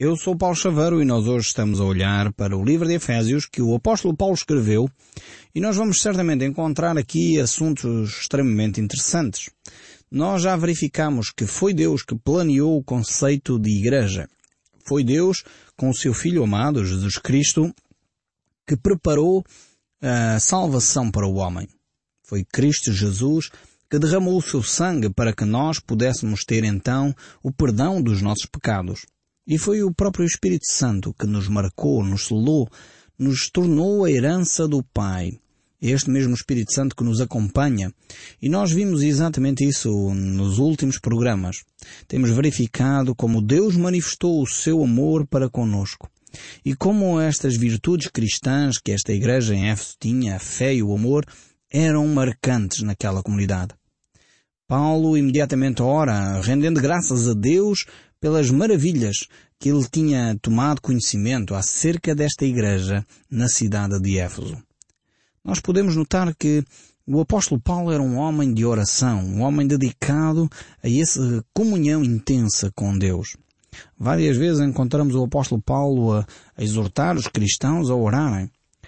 Eu sou Paulo Chaveiro e nós hoje estamos a olhar para o livro de Efésios que o apóstolo Paulo escreveu e nós vamos certamente encontrar aqui assuntos extremamente interessantes. Nós já verificamos que foi Deus que planeou o conceito de igreja. Foi Deus, com o seu Filho amado, Jesus Cristo, que preparou a salvação para o homem. Foi Cristo Jesus que derramou o seu sangue para que nós pudéssemos ter então o perdão dos nossos pecados. E foi o próprio Espírito Santo que nos marcou, nos selou, nos tornou a herança do Pai. Este mesmo Espírito Santo que nos acompanha. E nós vimos exatamente isso nos últimos programas. Temos verificado como Deus manifestou o seu amor para conosco. E como estas virtudes cristãs que esta igreja em Éfeso tinha, a fé e o amor, eram marcantes naquela comunidade. Paulo imediatamente ora, rendendo graças a Deus pelas maravilhas que ele tinha tomado conhecimento acerca desta igreja na cidade de Éfeso. Nós podemos notar que o apóstolo Paulo era um homem de oração, um homem dedicado a essa comunhão intensa com Deus. Várias vezes encontramos o apóstolo Paulo a exortar os cristãos a orarem.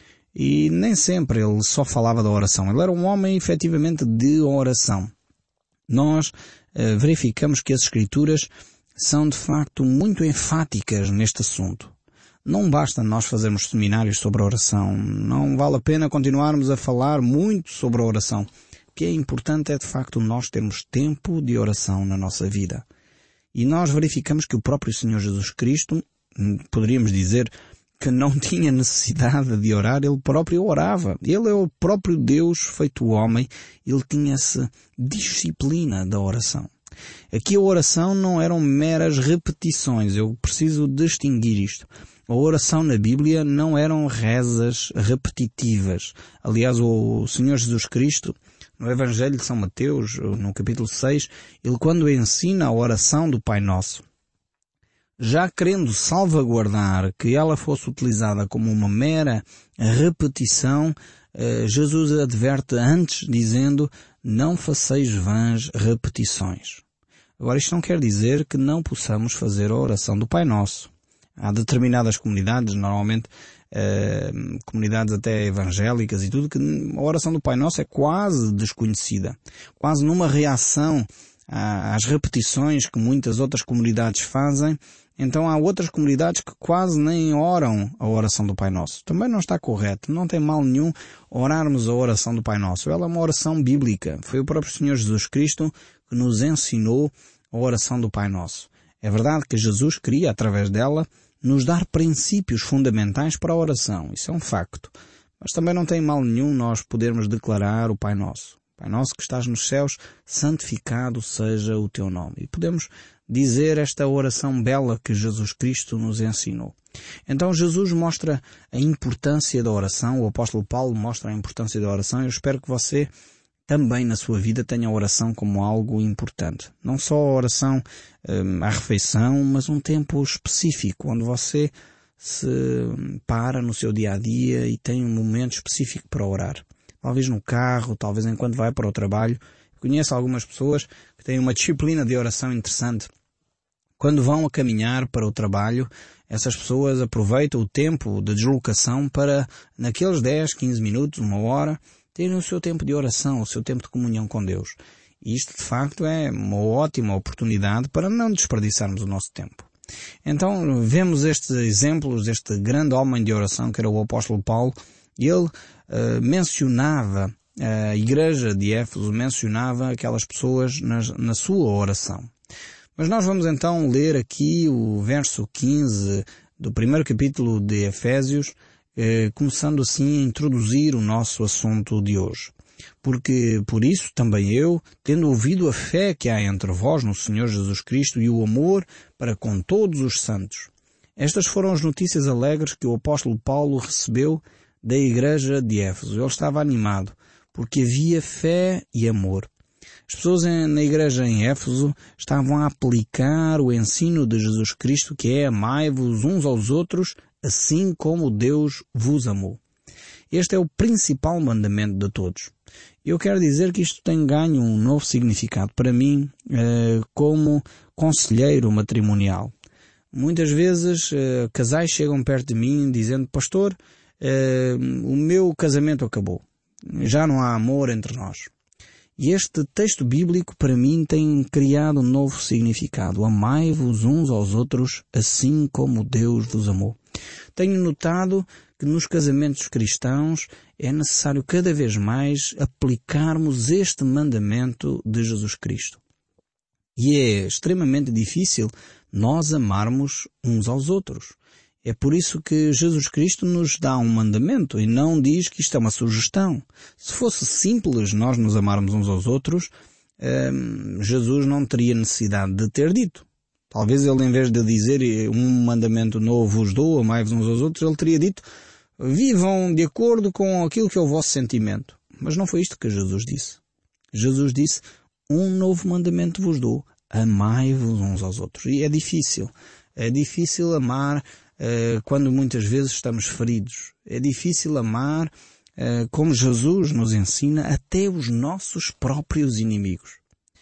E nem sempre ele só falava da oração. Ele era um homem efetivamente de oração. Nós verificamos que as Escrituras são de facto muito enfáticas neste assunto. Não basta nós fazermos seminários sobre a oração. Não vale a pena continuarmos a falar muito sobre a oração. O que é importante é de facto nós termos tempo de oração na nossa vida. E nós verificamos que o próprio Senhor Jesus Cristo, poderíamos dizer que não tinha necessidade de orar, ele próprio orava. Ele é o próprio Deus feito homem, ele tinha essa disciplina da oração. Aqui a oração não eram meras repetições, eu preciso distinguir isto. A oração na Bíblia não eram rezas repetitivas. Aliás, o Senhor Jesus Cristo, no Evangelho de São Mateus, no capítulo 6, ele quando ensina a oração do Pai Nosso, já querendo salvaguardar que ela fosse utilizada como uma mera repetição, Jesus adverte antes dizendo, não faceis vãs repetições. Agora isto não quer dizer que não possamos fazer a oração do Pai Nosso. Há determinadas comunidades, normalmente comunidades até evangélicas e tudo, que a oração do Pai Nosso é quase desconhecida. Quase numa reação às repetições que muitas outras comunidades fazem. Então há outras comunidades que quase nem oram a oração do Pai Nosso. Também não está correto. Não tem mal nenhum orarmos a oração do Pai Nosso. Ela é uma oração bíblica. Foi o próprio Senhor Jesus Cristo que nos ensinou a oração do Pai Nosso. É verdade que Jesus queria, através dela, nos dar princípios fundamentais para a oração. Isso é um facto. Mas também não tem mal nenhum nós podermos declarar o Pai Nosso. Pai Nosso que estás nos céus, santificado seja o teu nome. E podemos dizer esta oração bela que Jesus Cristo nos ensinou. Então Jesus mostra a importância da oração, o apóstolo Paulo mostra a importância da oração. Eu espero que você também na sua vida tenha a oração como algo importante. Não só a oração à refeição, mas um tempo específico, onde você se para no seu dia-a-dia e tem um momento específico para orar. Talvez no carro, talvez enquanto vai para o trabalho. Conheço algumas pessoas que têm uma disciplina de oração interessante. Quando vão a caminhar para o trabalho, essas pessoas aproveitam o tempo de deslocação para, naqueles 10, 15 minutos, uma hora, terem o seu tempo de oração, o seu tempo de comunhão com Deus. E isto, de facto, é uma ótima oportunidade para não desperdiçarmos o nosso tempo. Então, vemos estes exemplos deste grande homem de oração, que era o apóstolo Paulo, e ele mencionava a igreja de Éfeso, mencionava aquelas pessoas na sua oração. Mas nós vamos então ler aqui o verso 15 do primeiro capítulo de Efésios, começando assim a introduzir o nosso assunto de hoje. Porque, por isso, também eu, tendo ouvido a fé que há entre vós no Senhor Jesus Cristo e o amor para com todos os santos. Estas foram as notícias alegres que o apóstolo Paulo recebeu da igreja de Éfeso. Ele estava animado, porque havia fé e amor. As pessoas na igreja em Éfeso estavam a aplicar o ensino de Jesus Cristo, que é amai-vos uns aos outros, assim como Deus vos amou. Este é o principal mandamento de todos. Eu quero dizer que isto tem ganho um novo significado para mim como conselheiro matrimonial. Muitas vezes casais chegam perto de mim dizendo: pastor, o meu casamento acabou. Já não há amor entre nós. E este texto bíblico para mim tem criado um novo significado. Amai-vos uns aos outros assim como Deus vos amou. Tenho notado que nos casamentos cristãos é necessário cada vez mais aplicarmos este mandamento de Jesus Cristo. E é extremamente difícil nós amarmos uns aos outros. É por isso que Jesus Cristo nos dá um mandamento e não diz que isto é uma sugestão. Se fosse simples nós nos amarmos uns aos outros, Jesus não teria necessidade de ter dito. Talvez ele, em vez de dizer um mandamento novo vos dou, amai-vos uns aos outros, ele teria dito: vivam de acordo com aquilo que é o vosso sentimento. Mas não foi isto que Jesus disse. Jesus disse: um novo mandamento vos dou, amai-vos uns aos outros. E é difícil. É difícil amar quando muitas vezes estamos feridos. É difícil amar como Jesus nos ensina, até os nossos próprios inimigos.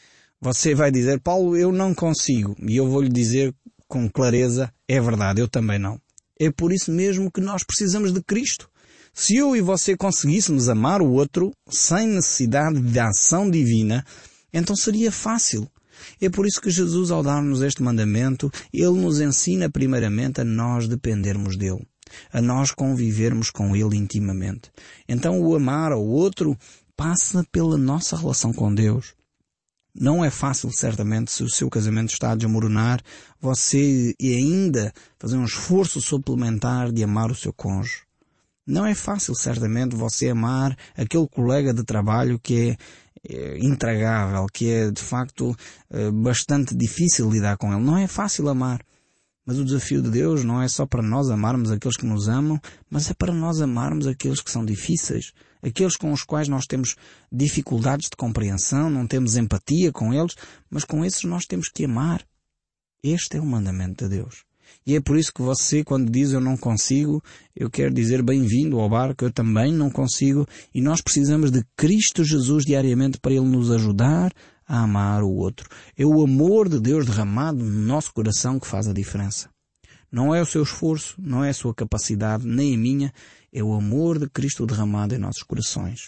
Você vai dizer: Paulo, eu não consigo. E eu vou-lhe dizer com clareza: é verdade, eu também não. É por isso mesmo que nós precisamos de Cristo. Se eu e você conseguíssemos amar o outro sem necessidade de ação divina, então seria fácil. É por isso que Jesus, ao dar-nos este mandamento, Ele nos ensina primeiramente a nós dependermos dEle, a nós convivermos com Ele intimamente. Então o amar ao outro passa pela nossa relação com Deus. Não é fácil, certamente, se o seu casamento está a desmoronar, você ainda fazer um esforço suplementar de amar o seu cônjuge. Não é fácil, certamente, você amar aquele colega de trabalho que é intragável, que é, de facto, bastante difícil lidar com ele. Não é fácil amar. Mas o desafio de Deus não é só para nós amarmos aqueles que nos amam, mas é para nós amarmos aqueles que são difíceis, aqueles com os quais nós temos dificuldades de compreensão, não temos empatia com eles, mas com esses nós temos que amar. Este é o mandamento de Deus. E é por isso que você, quando diz eu não consigo, eu quero dizer bem-vindo ao barco, eu também não consigo, e nós precisamos de Cristo Jesus diariamente para Ele nos ajudar a amar o outro. É o amor de Deus derramado no nosso coração que faz a diferença. Não é o seu esforço, não é a sua capacidade, nem a minha, é o amor de Cristo derramado em nossos corações.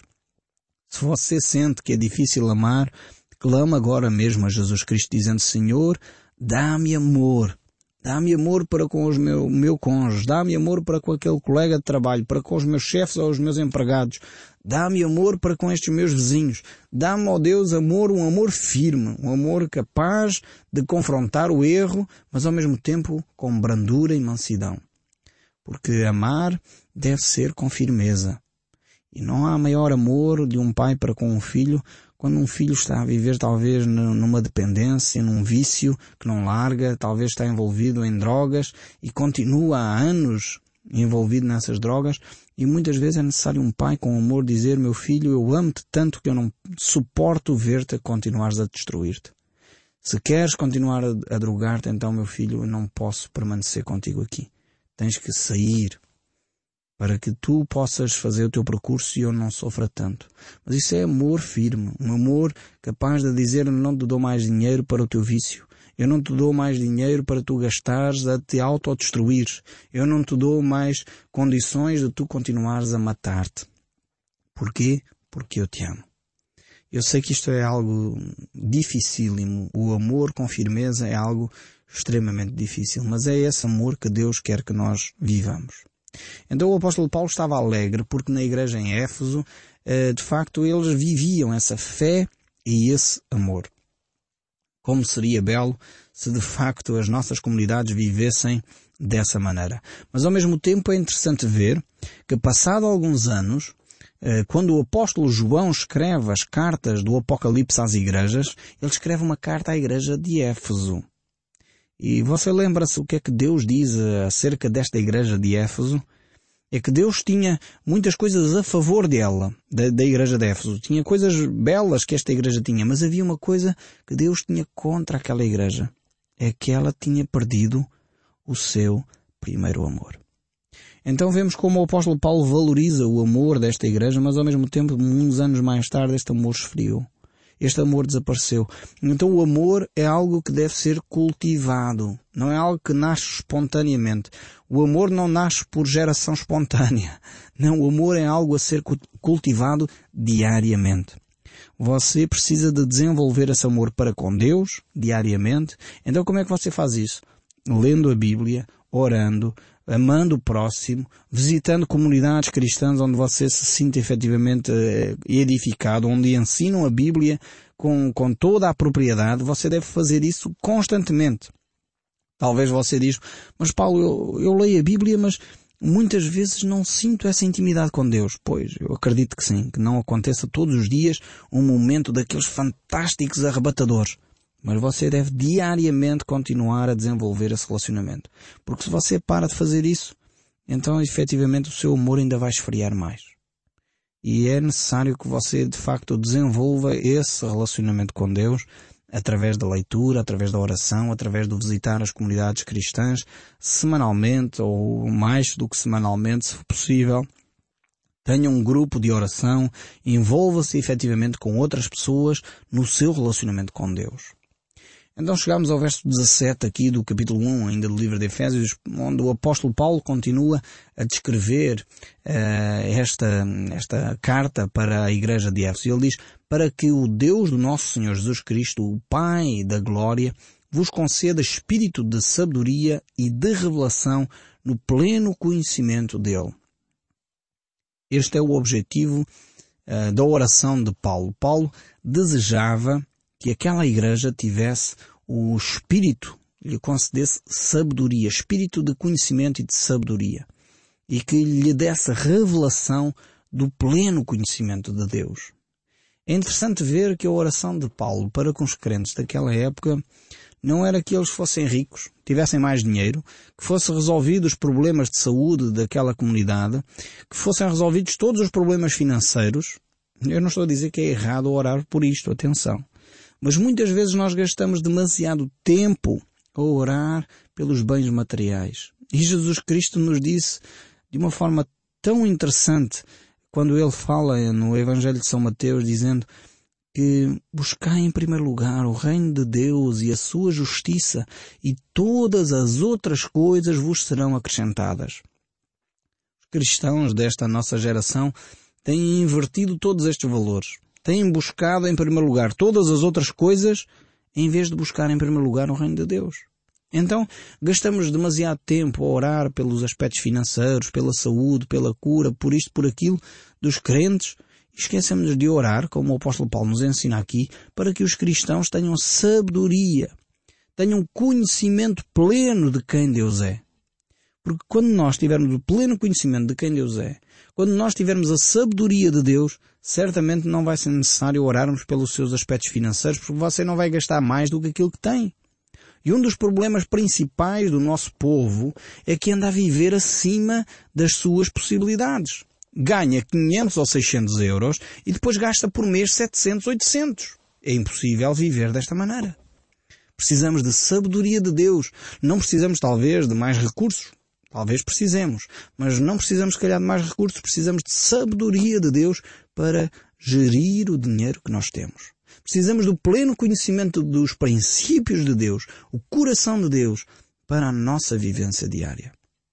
Se você sente que é difícil amar, clama agora mesmo a Jesus Cristo dizendo: Senhor, dá-me amor. Dá-me amor para com o meu cônjuge, dá-me amor para com aquele colega de trabalho, para com os meus chefes ou os meus empregados, dá-me amor para com estes meus vizinhos, dá-me, ó Deus, amor, um amor firme, um amor capaz de confrontar o erro, mas ao mesmo tempo com brandura e mansidão. Porque amar deve ser com firmeza. E não há maior amor de um pai para com um filho quando um filho está a viver talvez numa dependência, num vício que não larga, talvez está envolvido em drogas e continua há anos envolvido nessas drogas, e muitas vezes é necessário um pai com amor dizer: meu filho, eu amo-te tanto que eu não suporto ver-te continuares a destruir-te. Se queres continuar a drogar-te, então, meu filho, eu não posso permanecer contigo aqui. Tens que sair para que tu possas fazer o teu percurso e eu não sofra tanto. Mas isso é amor firme, um amor capaz de dizer: eu não te dou mais dinheiro para o teu vício, eu não te dou mais dinheiro para tu gastares a te autodestruir, eu não te dou mais condições de tu continuares a matar-te. Porquê? Porque eu te amo. Eu sei que isto é algo dificílimo, o amor com firmeza é algo extremamente difícil, mas é esse amor que Deus quer que nós vivamos. Então o apóstolo Paulo estava alegre porque na igreja em Éfeso, de facto, eles viviam essa fé e esse amor. Como seria belo se de facto as nossas comunidades vivessem dessa maneira. Mas ao mesmo tempo é interessante ver que, passado alguns anos, quando o apóstolo João escreve as cartas do Apocalipse às igrejas, ele escreve uma carta à igreja de Éfeso. E você lembra-se o que é que Deus diz acerca desta igreja de Éfeso? É que Deus tinha muitas coisas a favor dela, da igreja de Éfeso. Tinha coisas belas que esta igreja tinha, mas havia uma coisa que Deus tinha contra aquela igreja. É que ela tinha perdido o seu primeiro amor. Então vemos como o apóstolo Paulo valoriza o amor desta igreja, mas ao mesmo tempo, uns anos mais tarde, este amor esfriou. Este amor desapareceu. Então o amor é algo que deve ser cultivado. Não é algo que nasce espontaneamente. O amor não nasce por geração espontânea. Não, o amor é algo a ser cultivado diariamente. Você precisa de desenvolver esse amor para com Deus, diariamente. Então como é que você faz isso? Lendo a Bíblia, orando, amando o próximo, visitando comunidades cristãs onde você se sinta efetivamente edificado, onde ensinam a Bíblia com toda a propriedade. Você deve fazer isso constantemente. Talvez você diz, mas Paulo, eu leio a Bíblia, mas muitas vezes não sinto essa intimidade com Deus. Pois, eu acredito que sim, que não aconteça todos os dias um momento daqueles fantásticos arrebatadores. Mas você deve diariamente continuar a desenvolver esse relacionamento. Porque se você para de fazer isso, então efetivamente o seu amor ainda vai esfriar mais. E é necessário que você de facto desenvolva esse relacionamento com Deus através da leitura, através da oração, através de visitar as comunidades cristãs semanalmente ou mais do que semanalmente, se for possível. Tenha um grupo de oração, envolva-se efetivamente com outras pessoas no seu relacionamento com Deus. Então chegamos ao verso 17 aqui do capítulo 1, ainda do livro de Efésios, onde o apóstolo Paulo continua a descrever esta carta para a igreja de Éfeso. Ele diz, para que o Deus do nosso Senhor Jesus Cristo, o Pai da Glória, vos conceda espírito de sabedoria e de revelação no pleno conhecimento dele. Este é o objetivo da oração de Paulo. Paulo desejava que aquela igreja tivesse o Espírito, lhe concedesse sabedoria, espírito de conhecimento e de sabedoria, e que lhe desse revelação do pleno conhecimento de Deus. É interessante ver que a oração de Paulo para com os crentes daquela época não era que eles fossem ricos, tivessem mais dinheiro, que fossem resolvidos os problemas de saúde daquela comunidade, que fossem resolvidos todos os problemas financeiros. Eu não estou a dizer que é errado orar por isto, atenção. Mas muitas vezes nós gastamos demasiado tempo a orar pelos bens materiais. E Jesus Cristo nos disse de uma forma tão interessante, quando ele fala no Evangelho de São Mateus, dizendo que buscai em primeiro lugar o reino de Deus e a sua justiça, e todas as outras coisas vos serão acrescentadas. Os cristãos desta nossa geração têm invertido todos estes valores. Têm buscado em primeiro lugar todas as outras coisas em vez de buscar em primeiro lugar o reino de Deus. Então, gastamos demasiado tempo a orar pelos aspectos financeiros, pela saúde, pela cura, por isto, por aquilo, dos crentes, e esquecemos de orar, como o apóstolo Paulo nos ensina aqui, para que os cristãos tenham sabedoria, tenham conhecimento pleno de quem Deus é. Porque quando nós tivermos o pleno conhecimento de quem Deus é, quando nós tivermos a sabedoria de Deus, certamente não vai ser necessário orarmos pelos seus aspectos financeiros, porque você não vai gastar mais do que aquilo que tem. E um dos problemas principais do nosso povo é que anda a viver acima das suas possibilidades. Ganha 500 ou 600 euros e depois gasta por mês 700, 800. É impossível viver desta maneira. Precisamos de sabedoria de Deus. Não precisamos, talvez, de mais recursos. Talvez precisemos, mas não precisamos, se calhar, de mais recursos. Precisamos de sabedoria de Deus para gerir o dinheiro que nós temos. Precisamos do pleno conhecimento dos princípios de Deus, o coração de Deus, para a nossa vivência diária.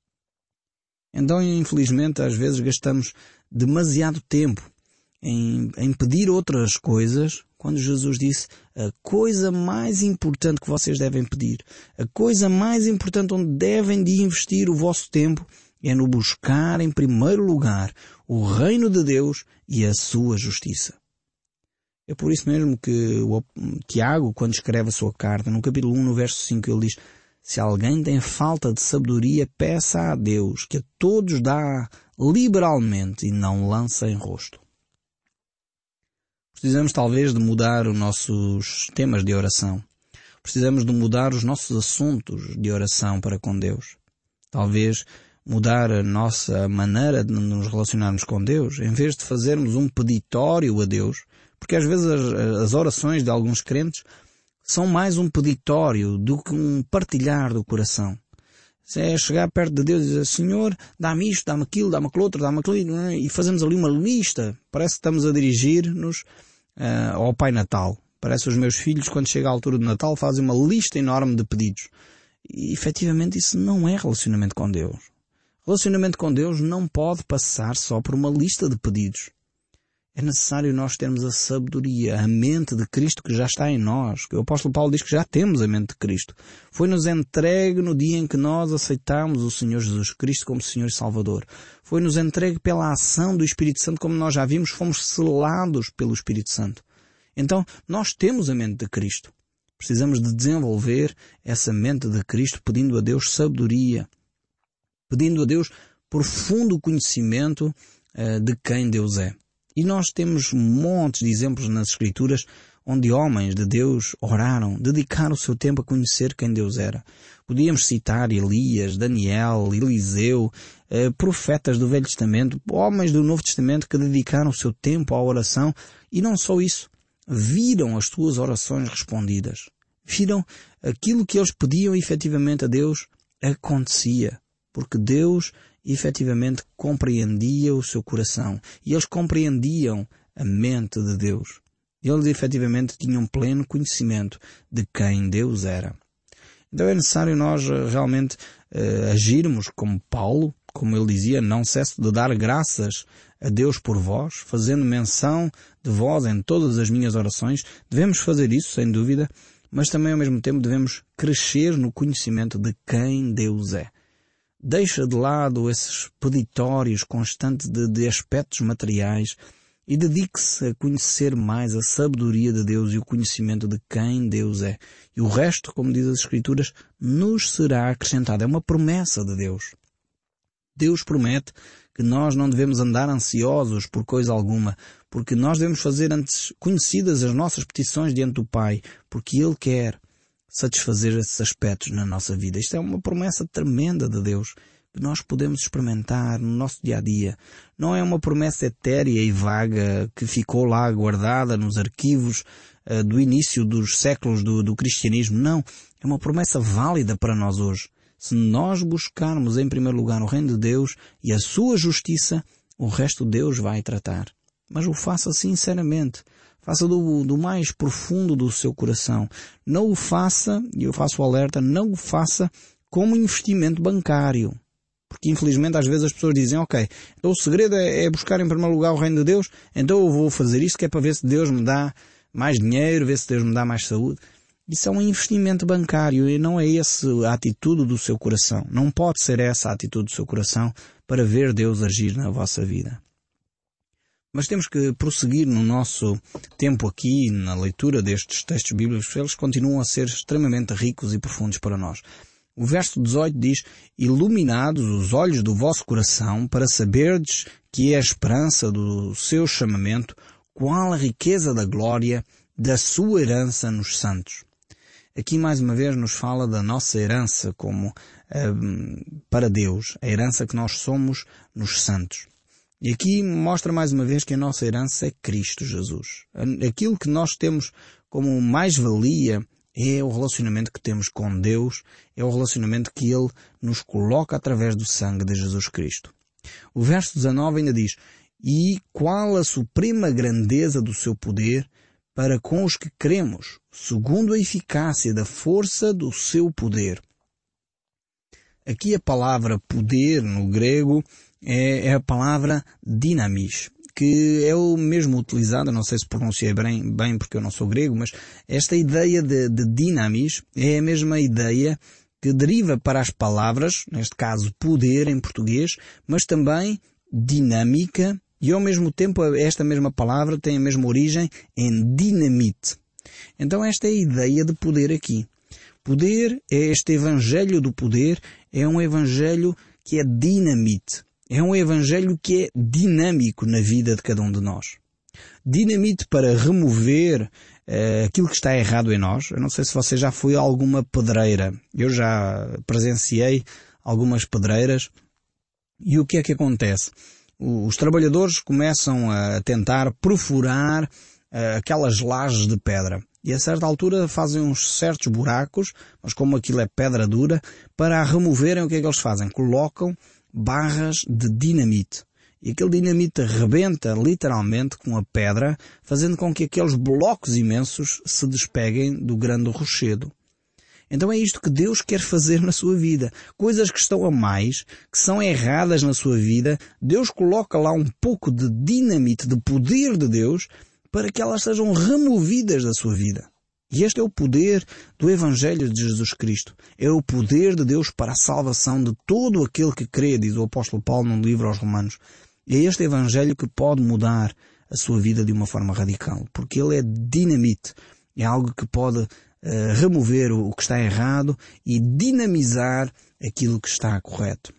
Então, infelizmente, às vezes gastamos demasiado tempo em pedir outras coisas, quando Jesus disse a coisa mais importante que vocês devem pedir, a coisa mais importante onde devem de investir o vosso tempo é no buscar em primeiro lugar o reino de Deus e a sua justiça. É por isso mesmo que o Tiago, quando escreve a sua carta, no capítulo 1, no verso 5, ele diz: se alguém tem falta de sabedoria, peça a Deus, que a todos dá liberalmente e não lança em rosto. Precisamos talvez de mudar os nossos temas de oração. Precisamos de mudar os nossos assuntos de oração para com Deus. Talvez mudar a nossa maneira de nos relacionarmos com Deus, em vez de fazermos um peditório a Deus, porque às vezes as orações de alguns crentes são mais um peditório do que um partilhar do coração. É chegar perto de Deus e dizer: Senhor, dá-me isto, dá-me aquilo, dá-me aquilo outro, dá-me aquilo, e fazemos ali uma lista. Parece que estamos a dirigir-nos ao Pai Natal. Parece que os meus filhos, quando chega a altura do Natal, fazem uma lista enorme de pedidos. E, efetivamente, isso não é relacionamento com Deus. Relacionamento com Deus não pode passar só por uma lista de pedidos. É necessário nós termos a sabedoria, a mente de Cristo que já está em nós. O apóstolo Paulo diz que já temos a mente de Cristo. Foi-nos entregue no dia em que nós aceitámos o Senhor Jesus Cristo como Senhor e Salvador. Foi-nos entregue pela ação do Espírito Santo, como nós já vimos, fomos selados pelo Espírito Santo. Então, nós temos a mente de Cristo. Precisamos de desenvolver essa mente de Cristo, pedindo a Deus sabedoria, pedindo a Deus profundo conhecimento de quem Deus é. E nós temos montes de exemplos nas Escrituras onde homens de Deus oraram, dedicaram o seu tempo a conhecer quem Deus era. Podíamos citar Elias, Daniel, Eliseu, profetas do Velho Testamento, homens do Novo Testamento que dedicaram o seu tempo à oração e não só isso, viram as suas orações respondidas. Viram aquilo que eles pediam efetivamente a Deus acontecia, porque Deus efetivamente compreendia o seu coração e eles compreendiam a mente de Deus. Eles efetivamente tinham pleno conhecimento de quem Deus era. Então é necessário nós realmente agirmos como Paulo, como ele dizia, não cesso de dar graças a Deus por vós, fazendo menção de vós em todas as minhas orações. Devemos fazer isso, sem dúvida, mas também ao mesmo tempo devemos crescer no conhecimento de quem Deus é. Deixa de lado esses peditórios constantes de aspectos materiais e dedique-se a conhecer mais a sabedoria de Deus e o conhecimento de quem Deus é. E o resto, como diz as Escrituras, nos será acrescentado. É uma promessa de Deus. Deus promete que nós não devemos andar ansiosos por coisa alguma, porque nós devemos fazer antes conhecidas as nossas petições diante do Pai, porque Ele quer satisfazer esses aspectos na nossa vida. Isto é uma promessa tremenda de Deus que nós podemos experimentar no nosso dia-a-dia. Não é uma promessa etérea e vaga que ficou lá guardada nos arquivos do início dos séculos do cristianismo. Não, é uma promessa válida para nós hoje. Se nós buscarmos em primeiro lugar o reino de Deus e a sua justiça, o resto Deus vai tratar. Mas o faça sinceramente. Faça do mais profundo do seu coração. Não o faça, e eu faço o alerta, não o faça como investimento bancário. Porque infelizmente às vezes as pessoas dizem, ok, então o segredo é buscar em primeiro lugar o reino de Deus, então eu vou fazer isto que é para ver se Deus me dá mais dinheiro, ver se Deus me dá mais saúde. Isso é um investimento bancário e não é essa a atitude do seu coração. Não pode ser essa a atitude do seu coração para ver Deus agir na vossa vida. Mas temos que prosseguir no nosso tempo aqui, na leitura destes textos bíblicos, porque eles continuam a ser extremamente ricos e profundos para nós. O verso 18 diz, iluminados os olhos do vosso coração, para saberdes que é a esperança do seu chamamento, qual a riqueza da glória da sua herança nos santos. Aqui mais uma vez nos fala da nossa herança como para Deus, a herança que nós somos nos santos. E aqui mostra mais uma vez que a nossa herança é Cristo Jesus. Aquilo que nós temos como mais-valia é o relacionamento que temos com Deus, é o relacionamento que Ele nos coloca através do sangue de Jesus Cristo. O verso 19 ainda diz, e qual a suprema grandeza do seu poder para com os que cremos, segundo a eficácia da força do seu poder. Aqui a palavra poder no grego é a palavra dinamis, que é o mesmo utilizado, não sei se pronunciei bem porque eu não sou grego, mas esta ideia de dinamis é a mesma ideia que deriva para as palavras, neste caso poder em português, mas também dinâmica, e ao mesmo tempo esta mesma palavra tem a mesma origem em dinamite. Então esta é a ideia de poder aqui. Poder é este evangelho do poder, é um evangelho que é dinamite. É um evangelho que é dinâmico na vida de cada um de nós. Dinamite para remover aquilo que está errado em nós. Eu não sei se você já foi a alguma pedreira. Eu já presenciei algumas pedreiras. E o que é que acontece? Os trabalhadores começam a tentar perfurar aquelas lajes de pedra. E a certa altura fazem uns certos buracos, mas como aquilo é pedra dura, para a removerem o que é que eles fazem? Colocam barras de dinamite. E aquele dinamite rebenta literalmente com a pedra, fazendo com que aqueles blocos imensos se despeguem do grande rochedo. Então é isto que Deus quer fazer na sua vida. Coisas que estão a mais, que são erradas na sua vida, Deus coloca lá um pouco de dinamite, de poder de Deus, para que elas sejam removidas da sua vida. E este é o poder do Evangelho de Jesus Cristo. É o poder de Deus para a salvação de todo aquele que crê, diz o apóstolo Paulo no livro aos Romanos. É este Evangelho que pode mudar a sua vida de uma forma radical, porque ele é dinamite. É algo que pode remover o que está errado e dinamizar aquilo que está correto.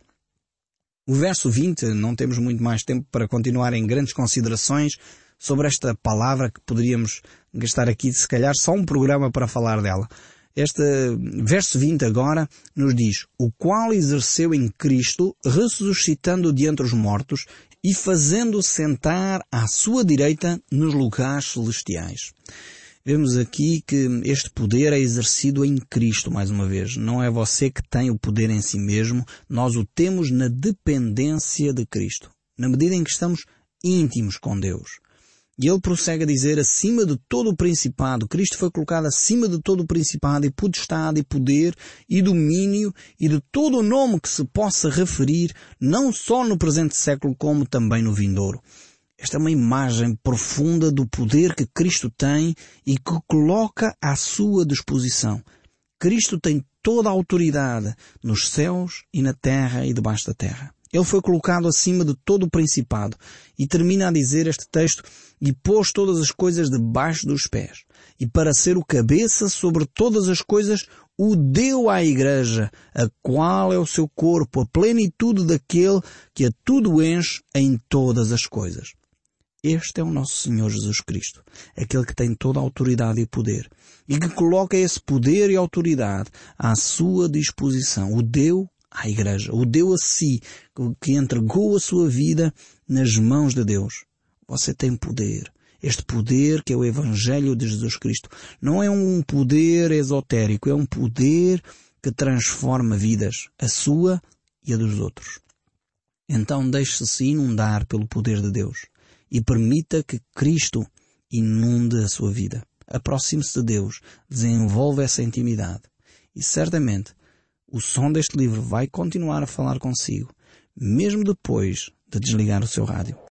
O verso 20, não temos muito mais tempo para continuar em grandes considerações sobre esta palavra que poderíamos gastar aqui, se calhar, só um programa para falar dela. Este verso 20 agora nos diz: o qual exerceu em Cristo, ressuscitando de entre os mortos e fazendo sentar à sua direita nos lugares celestiais. Vemos aqui que este poder é exercido em Cristo, mais uma vez. Não é você que tem o poder em si mesmo, nós o temos na dependência de Cristo, na medida em que estamos íntimos com Deus. E ele prossegue a dizer, acima de todo o principado, Cristo foi colocado acima de todo o principado e potestade e poder e domínio e de todo o nome que se possa referir, não só no presente século como também no vindouro. Esta é uma imagem profunda do poder que Cristo tem e que coloca à sua disposição. Cristo tem toda a autoridade nos céus e na terra e debaixo da terra. Ele foi colocado acima de todo o principado. E termina a dizer este texto, e pôs todas as coisas debaixo dos pés. E para ser o cabeça sobre todas as coisas, o deu à Igreja, a qual é o seu corpo, a plenitude daquele que a tudo enche em todas as coisas. Este é o nosso Senhor Jesus Cristo, aquele que tem toda a autoridade e poder, e que coloca esse poder e autoridade à sua disposição. O deu à Igreja, o deu a si, que entregou a sua vida nas mãos de Deus. Você tem poder. Este poder que é o Evangelho de Jesus Cristo. Não é um poder esotérico, é um poder que transforma vidas, a sua e a dos outros. Então deixe-se inundar pelo poder de Deus e permita que Cristo inunde a sua vida. Aproxime-se de Deus, desenvolva essa intimidade e certamente o som deste livro vai continuar a falar consigo, mesmo depois de desligar o seu rádio.